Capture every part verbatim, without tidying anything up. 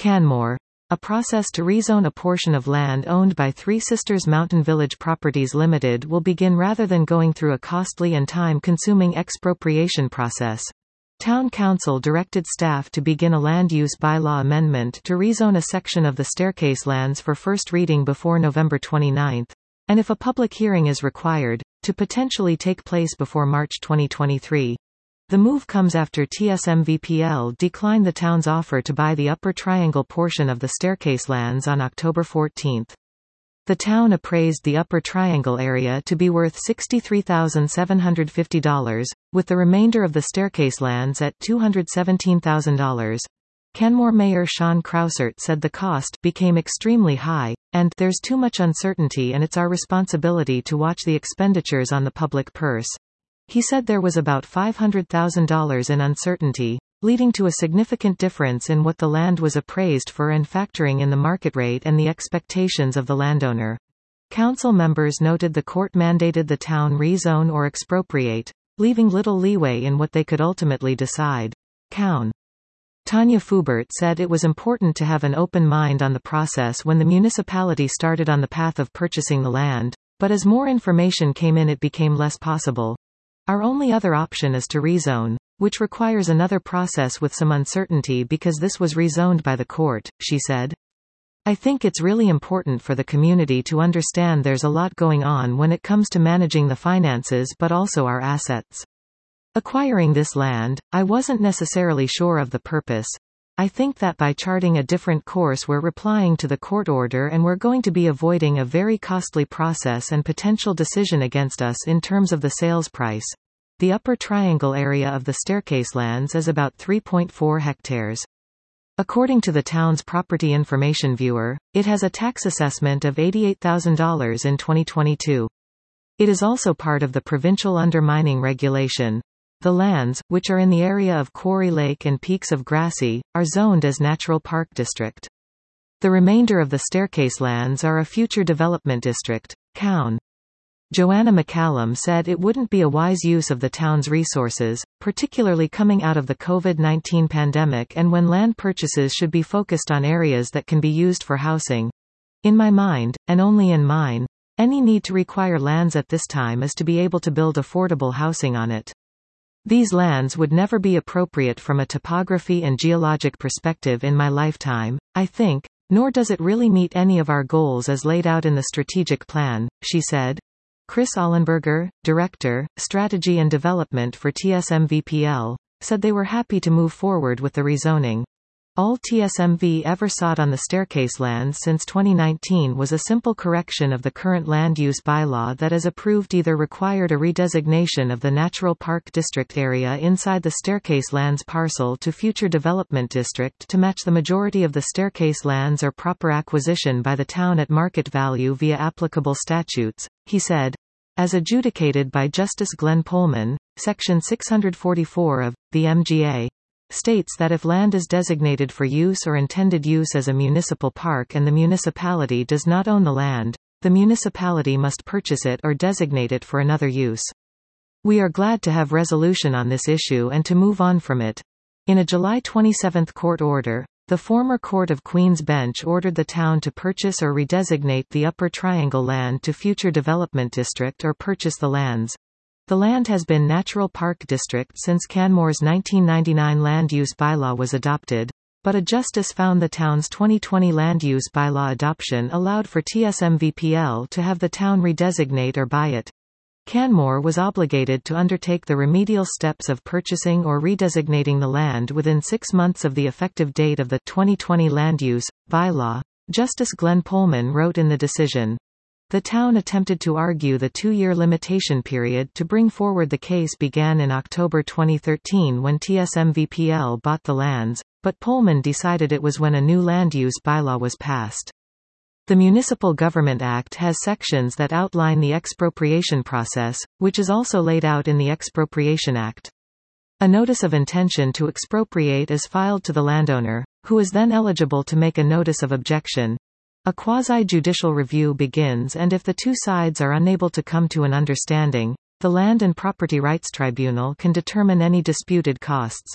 Canmore. A process to rezone a portion of land owned by Three Sisters Mountain Village Properties Limited will begin rather than going through a costly and time-consuming expropriation process. Town Council directed staff to begin a land use bylaw amendment to rezone a section of the staircase lands for first reading before November twenty-ninth, and if a public hearing is required, to potentially take place before March twenty twenty-three. The move comes after T S M V P L declined the town's offer to buy the Upper Triangle portion of the staircase lands on October fourteenth. The town appraised the Upper Triangle area to be worth sixty-three thousand seven hundred fifty dollars, with the remainder of the staircase lands at two hundred seventeen thousand dollars. Canmore Mayor Sean Krausert said the cost became extremely high, and there's too much uncertainty and it's our responsibility to watch the expenditures on the public purse. He said there was about five hundred thousand dollars in uncertainty, leading to a significant difference in what the land was appraised for and factoring in the market rate and the expectations of the landowner. Council members noted the court mandated the town rezone or expropriate, leaving little leeway in what they could ultimately decide. Coun. Tanya Fubert said it was important to have an open mind on the process when the municipality started on the path of purchasing the land, but as more information came in it became less possible. Our only other option is to rezone, which requires another process with some uncertainty because this was rezoned by the court, she said. I think it's really important for the community to understand there's a lot going on when it comes to managing the finances but also our assets. Acquiring this land, I wasn't necessarily sure of the purpose. I think that by charting a different course we're replying to the court order and we're going to be avoiding a very costly process and potential decision against us in terms of the sales price. The Upper Triangle area of the staircase lands is about three point four hectares. According to the town's Property Information Viewer, it has a tax assessment of eighty-eight thousand dollars in twenty twenty-two. It is also part of the provincial undermining regulation. The lands, which are in the area of Quarry Lake and Peaks of Grassy, are zoned as Natural Park District. The remainder of the staircase lands are a future development district. Coun. Joanna McCallum said it wouldn't be a wise use of the town's resources, particularly coming out of the COVID nineteen pandemic and when land purchases should be focused on areas that can be used for housing. In my mind, and only in mine, any need to require lands at this time is to be able to build affordable housing on it. These lands would never be appropriate from a topography and geologic perspective in my lifetime, I think, nor does it really meet any of our goals as laid out in the strategic plan, she said. Chris Ollenberger, Director, Strategy and Development for T S M V P L, said they were happy to move forward with the rezoning. All T S M V ever sought on the staircase lands since twenty nineteen was a simple correction of the current land use bylaw that, as approved, either required a redesignation of the Natural Park District area inside the staircase lands parcel to Future Development District to match the majority of the staircase lands or proper acquisition by the town at market value via applicable statutes, he said. As adjudicated by Justice Glenn Pullman, Section six hundred forty-four of the M G A states that if land is designated for use or intended use as a municipal park and the municipality does not own the land, the municipality must purchase it or designate it for another use. We are glad to have resolution on this issue and to move on from it. In a July twenty-seventh court order, the former Court of Queen's Bench ordered the town to purchase or redesignate the Upper Triangle land to Future Development District or purchase the lands. The land has been Natural Park District since Canmore's nineteen ninety-nine land use bylaw was adopted, but a justice found the town's twenty twenty land use bylaw adoption allowed for T S M V P L to have the town redesignate or buy it. Canmore was obligated to undertake the remedial steps of purchasing or redesignating the land within six months of the effective date of the twenty twenty land use bylaw, Justice Glenn Pullman wrote in the decision. The town attempted to argue the two-year limitation period to bring forward the case began in October twenty thirteen when T S M V P L bought the lands, but Pullman decided it was when a new land use bylaw was passed. The Municipal Government Act has sections that outline the expropriation process, which is also laid out in the Expropriation Act. A notice of intention to expropriate is filed to the landowner, who is then eligible to make a notice of objection. A quasi-judicial review begins, and if the two sides are unable to come to an understanding, the Land and Property Rights Tribunal can determine any disputed costs.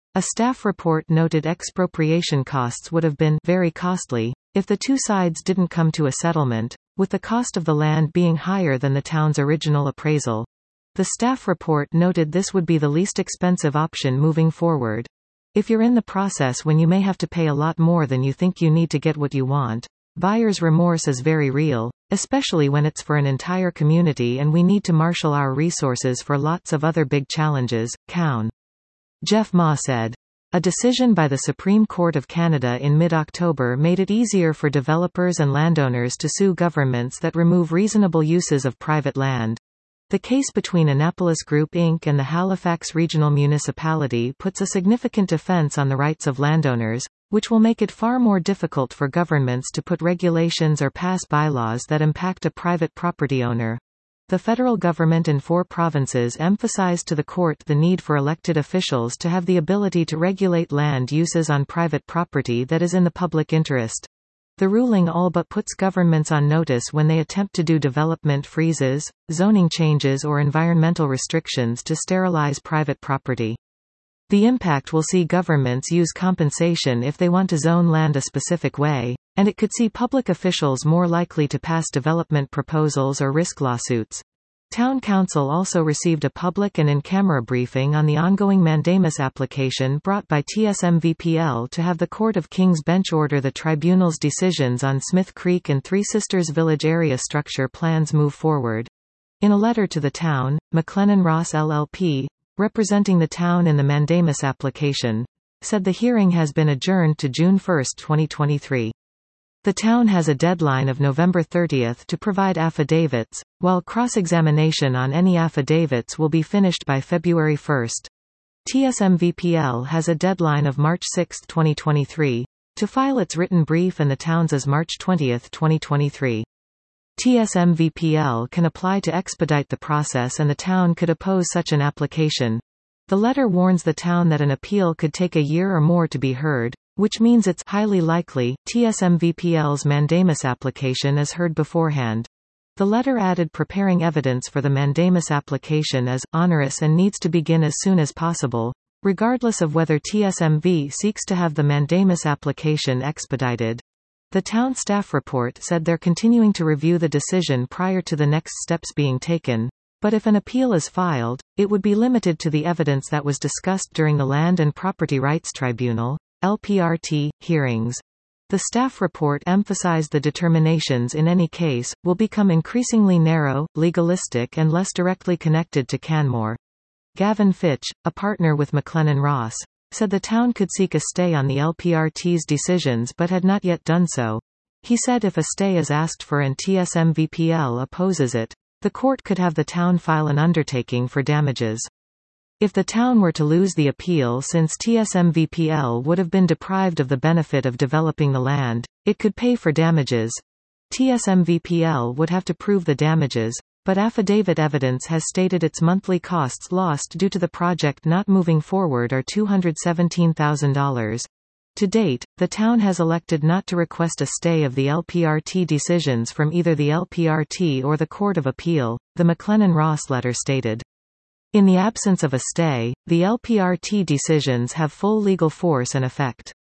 A staff report noted expropriation costs would have been very costly if the two sides didn't come to a settlement, with the cost of the land being higher than the town's original appraisal. The staff report noted this would be the least expensive option moving forward. If you're in the process when you may have to pay a lot more than you think you need to get what you want, buyer's remorse is very real, especially when it's for an entire community and we need to marshal our resources for lots of other big challenges, Cowan. Jeff Ma said. A decision by the Supreme Court of Canada in mid-October made it easier for developers and landowners to sue governments that remove reasonable uses of private land. The case between Annapolis Group Incorporated and the Halifax Regional Municipality puts a significant defense on the rights of landowners, which will make it far more difficult for governments to put regulations or pass bylaws that impact a private property owner. The federal government and four provinces emphasized to the court the need for elected officials to have the ability to regulate land uses on private property that is in the public interest. The ruling all but puts governments on notice when they attempt to do development freezes, zoning changes or environmental restrictions to sterilize private property. The impact will see governments use compensation if they want to zone land a specific way, and it could see public officials more likely to pass development proposals or risk lawsuits. Town Council also received a public and in-camera briefing on the ongoing mandamus application brought by T S M V P L to have the Court of King's Bench order the tribunal's decisions on Smith Creek and Three Sisters Village area structure plans move forward. In a letter to the town, McLennan Ross L L P, representing the town in the mandamus application, said the hearing has been adjourned to June first, twenty twenty-three. The town has a deadline of November thirtieth to provide affidavits, while cross-examination on any affidavits will be finished by February first. T S M V P L has a deadline of March sixth, twenty twenty-three, to file its written brief, and the town's is March twentieth, twenty twenty-three. T S M V P L can apply to expedite the process and the town could oppose such an application. The letter warns the town that an appeal could take a year or more to be heard, which means it's highly likely T S M V P L's mandamus application is heard beforehand. The letter added preparing evidence for the mandamus application is onerous and needs to begin as soon as possible, regardless of whether T S M V seeks to have the mandamus application expedited. The town staff report said they're continuing to review the decision prior to the next steps being taken, but if an appeal is filed, it would be limited to the evidence that was discussed during the Land and Property Rights Tribunal L P R T, hearings. The staff report emphasized the determinations in any case will become increasingly narrow, legalistic and less directly connected to Canmore. Gavin Fitch, a partner with McLennan Ross, said the town could seek a stay on the L P R T's decisions but had not yet done so. He said if a stay is asked for and T S M V P L opposes it, the court could have the town file an undertaking for damages. If the town were to lose the appeal, since T S M V P L would have been deprived of the benefit of developing the land, it could pay for damages. T S M V P L would have to prove the damages, but affidavit evidence has stated its monthly costs lost due to the project not moving forward are two hundred seventeen thousand dollars. To date, the town has elected not to request a stay of the L P R T decisions from either the L P R T or the Court of Appeal, the McLennan Ross letter stated. In the absence of a stay, the L P R T decisions have full legal force and effect.